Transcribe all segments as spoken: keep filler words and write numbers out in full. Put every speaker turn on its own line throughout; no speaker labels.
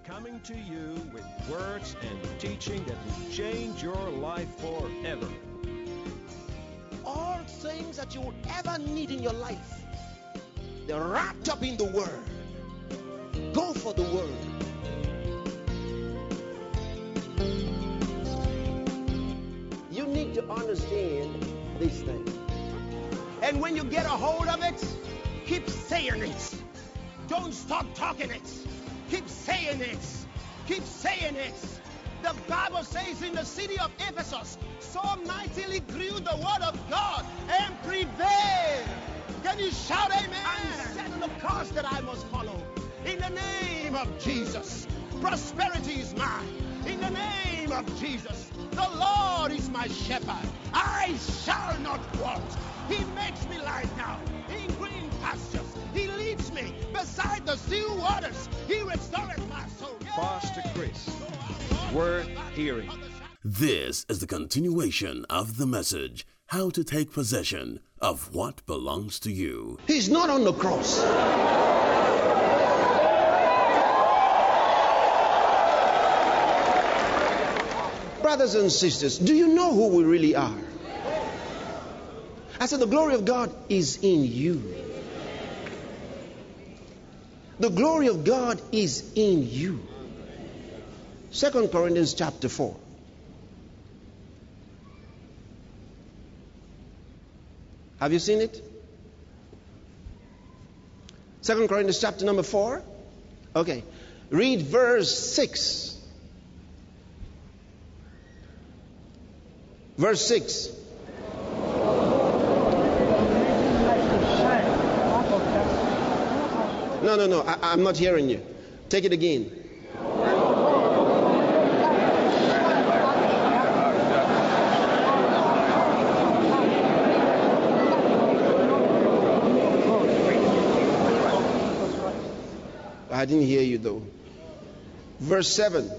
coming to you with words and teaching that will change your life forever.
All things that you will ever need in your life, they're wrapped up in the Word. Go for the Word. You need to understand these things. And when you get a hold of it, keep saying it. Don't stop talking it. Keep saying it. Keep saying it. The Bible says in the city of Ephesus, so mightily grew the word of God and prevailed. Can you shout amen? I'm setting the course that I must follow. In the name of Jesus, prosperity is mine. In the name of Jesus, the Lord is my shepherd. I shall not want. He makes me lie down in green pastures. He leads me beside the still waters. He restores my soul.
Pastor Chris, worth hearing.
This is the continuation of the message, how to take possession of what belongs to you.
He's not on the cross. Brothers and sisters, do you know who we really are? I said the glory of God is in you. The glory of God is in you. Second Corinthians chapter four. Have you seen it? Second Corinthians chapter number four. Okay. Read verse six. Verse six. No, no, no. I, I'm not hearing you. Take it again. I didn't hear you though. Verse seven.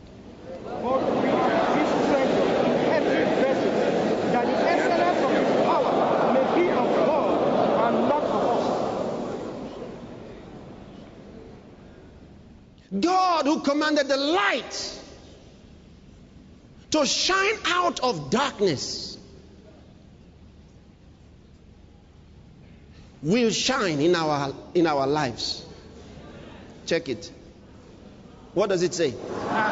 That the excellence of his power may be of God and not of us.
God who commanded the light to shine out of darkness will shine in our in our lives. Check it. What does it say?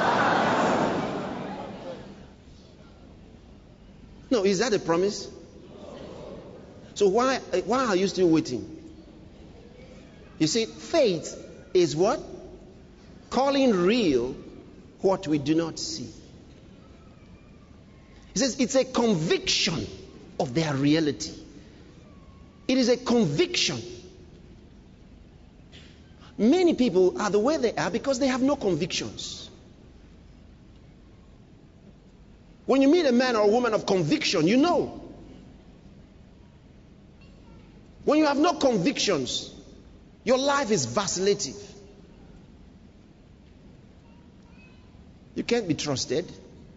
No, is that a promise? So why why are you still waiting? You see, faith is what? Calling real what we do not see. He says it's a conviction of their reality. It is a conviction. Many people are the way they are because they have no convictions. When you meet a man or a woman of conviction, you know. When you have no convictions, your life is vacillative. You can't be trusted.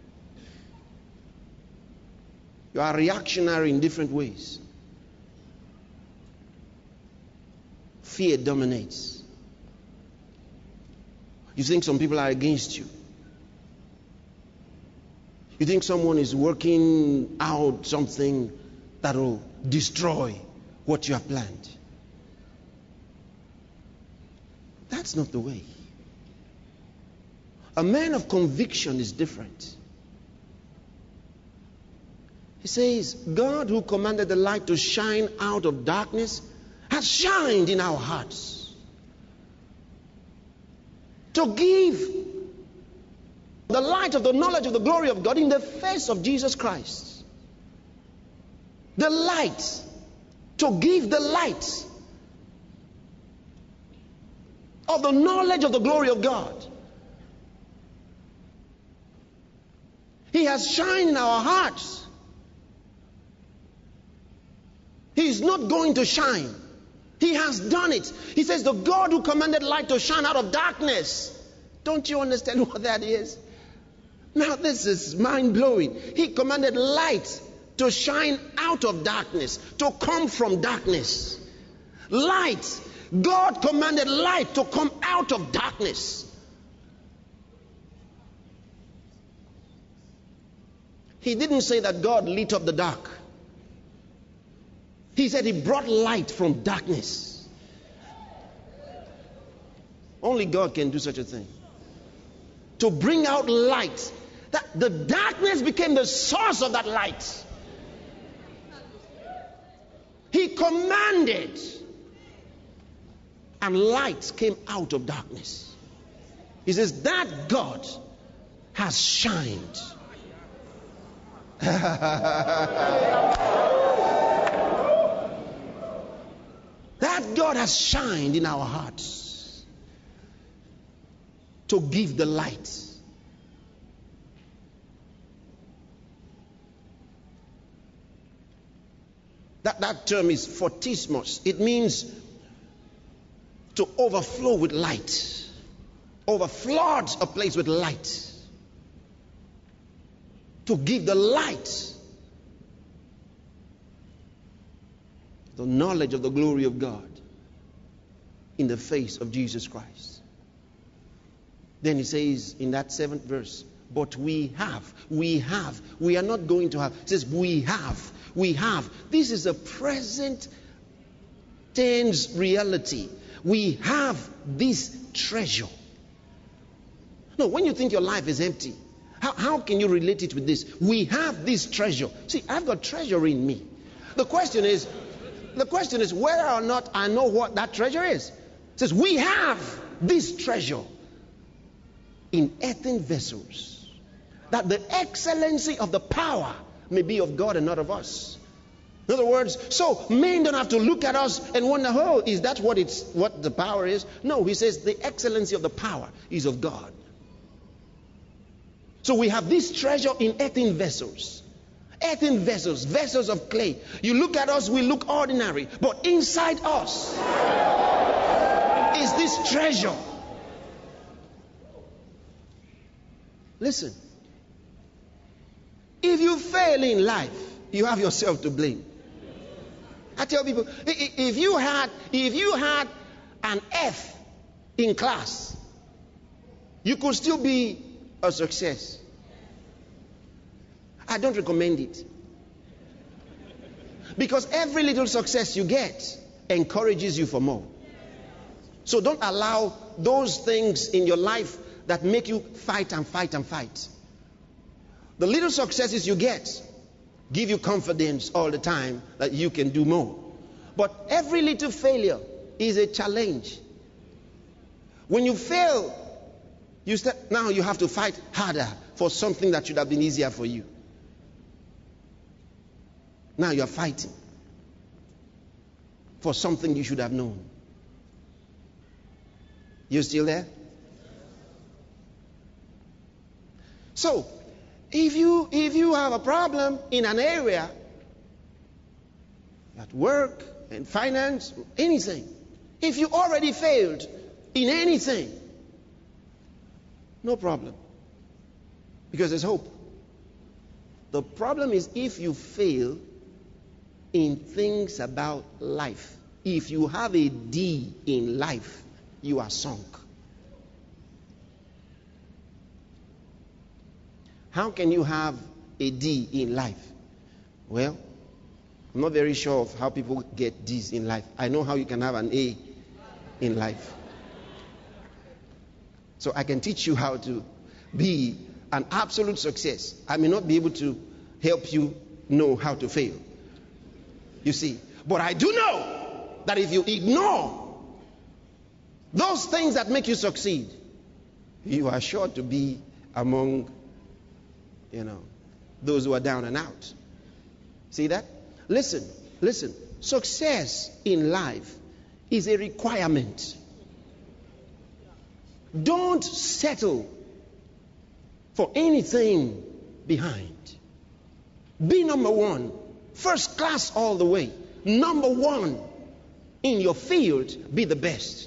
You are reactionary in different ways. Fear dominates. You think some people are against you. You think someone is working out something that will destroy what you have planned. That's not the way. A man of conviction is different. He says, God who commanded the light to shine out of darkness has shined in our hearts to give the light of the knowledge of the glory of God in the face of Jesus Christ. The light. To give the light of the knowledge of the glory of God. He has shined in our hearts. He is not going to shine. He has done it. He says, the God who commanded light to shine out of darkness. Don't you understand what that is? Now this is mind-blowing. He commanded light to shine out of darkness, to come from darkness. Light. God commanded light to come out of darkness. He didn't say that God lit up the dark. He said he brought light from darkness. Only God can do such a thing. To bring out light. That the darkness became the source of that light. He commanded, and light came out of darkness. He says that God has shined. That God has shined in our hearts to give the light. That, that term is photismos. It means to overflow with light. Overflood a place with light. To give the light. The knowledge of the glory of God in the face of Jesus Christ. Then he says in that seventh verse, but we have, we have, we are not going to have. It says we have, we have. This is a present tense reality. We have this treasure. No, when you think your life is empty, how, how can you relate it with this? We have this treasure. See, I've got treasure in me. The question is, the question is whether or not I know what that treasure is. It says we have this treasure in earthen vessels, that the excellency of the power may be of God and not of us. In other words, so men don't have to look at us and wonder, oh, is that what it's what the power is? No, he says the excellency of the power is of God. So we have this treasure in earthen vessels. Earthen vessels, vessels of clay. You look at us, we look ordinary, but inside us is this treasure. Listen, if you fail in life, you have yourself to blame. I tell people, if you had, if you had an F in class, you could still be a success. I don't recommend it. Because every little success you get encourages you for more. So don't allow those things in your life that make you fight and fight and fight. The little successes you get give you confidence all the time that you can do more. But every little failure is a challenge. When you fail, you start, now you have to fight harder for something that should have been easier for you. Now you are fighting for something you should have known. You still there? So, if you if you have a problem in an area, at work and finance, anything, if you already failed in anything, no problem, because there's hope. The problem is if you fail in things about life. If you have a D in life, you are sunk. How can you have a D in life? Well, I'm not very sure of how people get D's in life. I know how you can have an A in life. So I can teach you how to be an absolute success. I may not be able to help you know how to fail. You see, but I do know that if you ignore those things that make you succeed, you are sure to be among, you know, those who are down and out. See that? Listen, listen. Success in life is a requirement. Don't settle for anything behind. Be number one. First class all the way. Number one in your field. Be the best.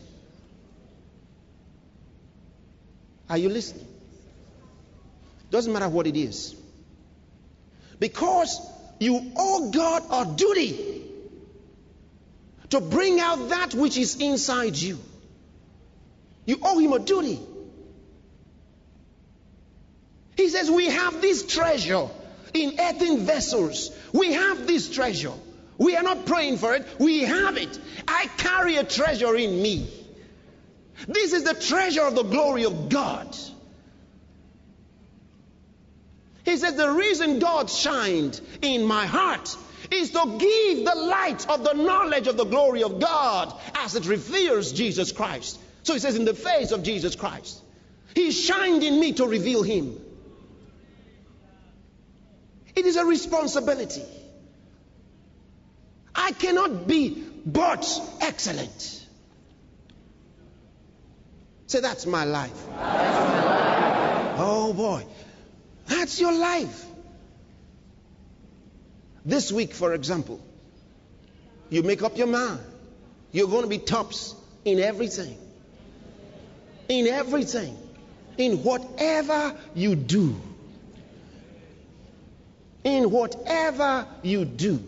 Are you listening? Doesn't matter what it is. Because you owe God a duty to bring out that which is inside you. You owe him a duty. He says we have this treasure in earthen vessels. We have this treasure. We are not praying for it. We have it. I carry a treasure in me. This is the treasure of the glory of God. He says the reason God shined in my heart is to give the light of the knowledge of the glory of God as it reveals Jesus Christ. So he says in the face of Jesus Christ. He shined in me to reveal him. It is a responsibility. I cannot be but excellent. Say, that's my life. That's my life. Oh boy. That's your life. This week, for example, you make up your mind. You're going to be tops in everything. In everything. In whatever you do. In whatever you do.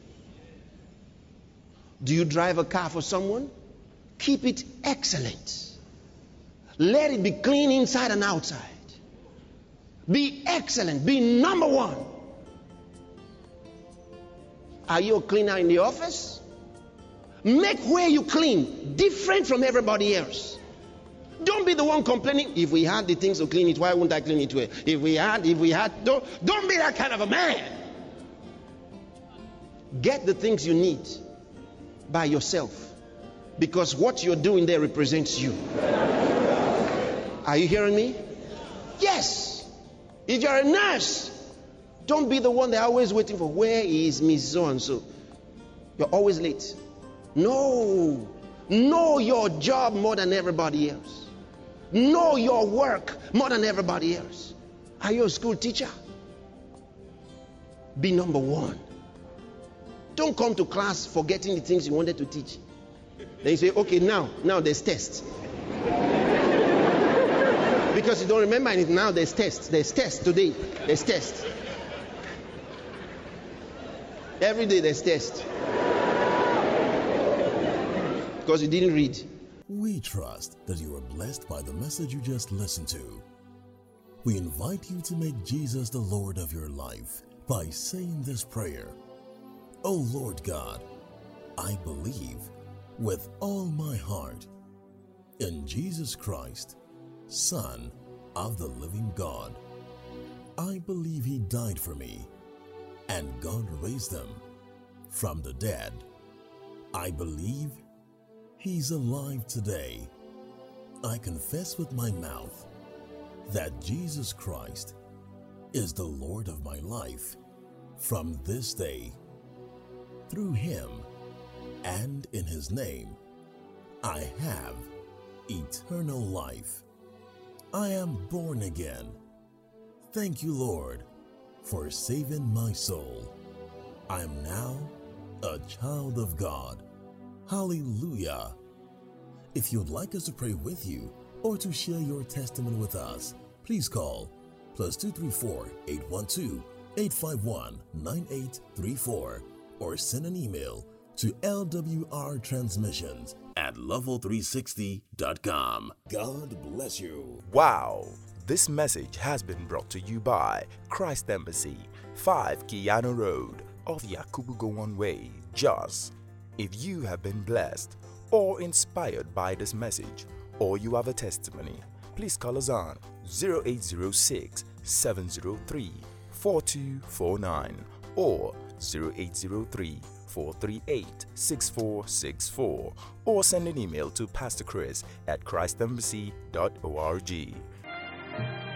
Do you drive a car for someone? Keep it excellent. Let it be clean inside and outside. Be excellent. Be number one. Are you a cleaner in the office? Make where you clean different from everybody else. Don't be the one complaining. If we had the things to clean it, why wouldn't I clean it well? If we had, if we had, don't, don't be that kind of a man. Get the things you need by yourself. Because what you're doing there represents you. Are you hearing me? Yes. If you're a nurse, don't be the one they're always waiting for. Where is Miss So-and-so? You're always late. No. Know your job more than everybody else. Know your work more than everybody else. Are you a school teacher? Be number one. Don't come to class forgetting the things you wanted to teach. Then you say, okay, now, now there's test. Because you don't remember anything, now there's test. There's test today. There's test. Every day there's test. Because you didn't read.
We trust that you are blessed by the message you just listened to. We invite you to make Jesus the Lord of your life by saying this prayer. Oh Lord God, I believe with all my heart in Jesus Christ, Son of the living God. I believe he died for me and God raised him from the dead. I believe he's alive today. I confess with my mouth that Jesus Christ is the Lord of my life from this day. Through him and in his name, I have eternal life. I am born again. Thank you, Lord, for saving my soul. I am now a child of God. Hallelujah. If you'd like us to pray with you or to share your testimony with us, please call plus two three four, eight one two, eight five one, nine eight three four or send an email to L W R transmissions at level three sixty dot com. God bless you.
Wow! This message has been brought to you by Christ Embassy, five Kiano Road, off Yakubu Gowon Way, Jos. If you have been blessed or inspired by this message, or you have a testimony, please call us on zero eight zero six, seven zero three, four two four nine or zero eight zero three, four three eight, six four six four or send an email to Pastor Chris at christ embassy dot org.